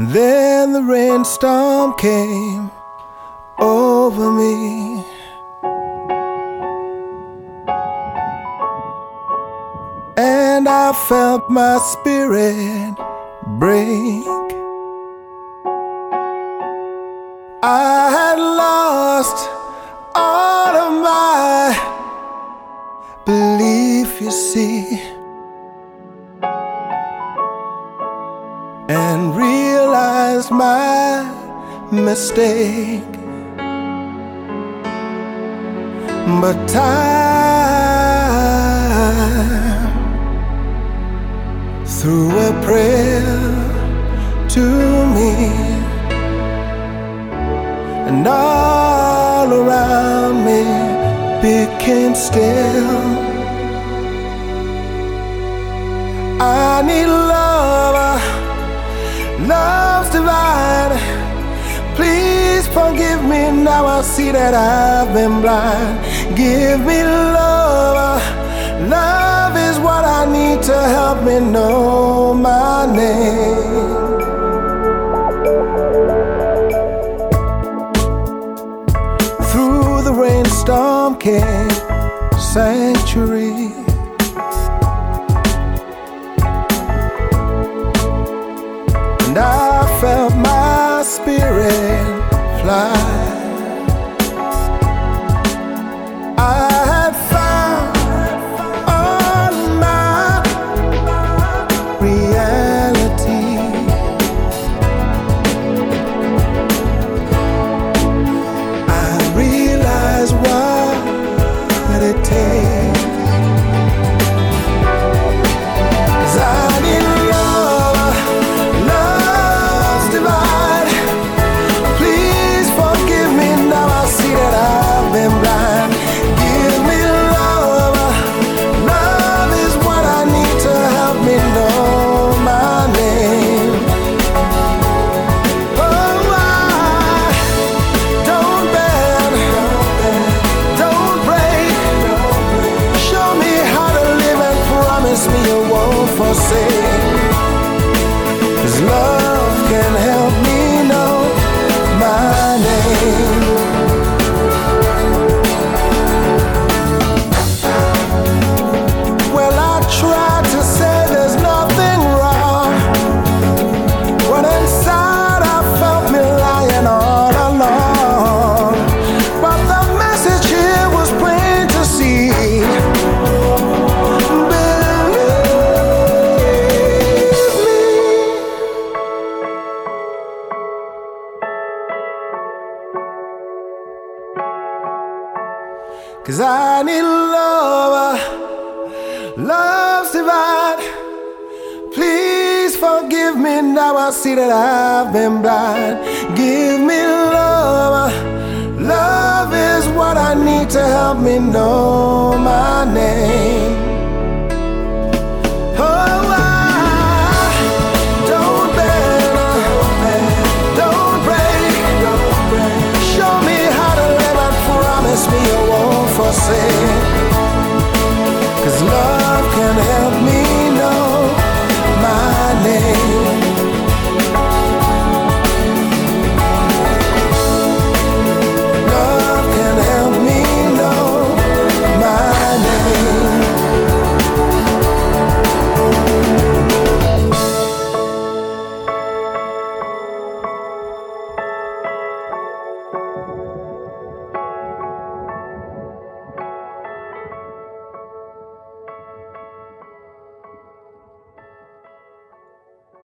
Then the rainstorm came over me. And I felt my spirit break. I had lost all of my belief, you see, and realized my mistake. But time threw a prayer to me, and all around me became still. I need love, love's divine. Please forgive me, now I see that I've been blind. Give me love, love is what I need to help me know my name. Through the rainstorm came sanctuary. And I felt my spirit fly. I had found all my reality. I realized what it takes. 'Cause I need love, love's divine. Please forgive me, now I see that I've been blind. Give me love, love is what I need to help me know my name. Oh, I don't bend, don't break. Show me how to live and promise me you won't forsake. 'Cause love can help me know my name. Well, I tried to say there's nothing wrong, when inside I felt me lying all alone. But the message here was plain to see. Believe me. 'Cause I need love, love's divine. Please forgive me, now I see that I've been blind. Give me love, love is what I need to help me know my name.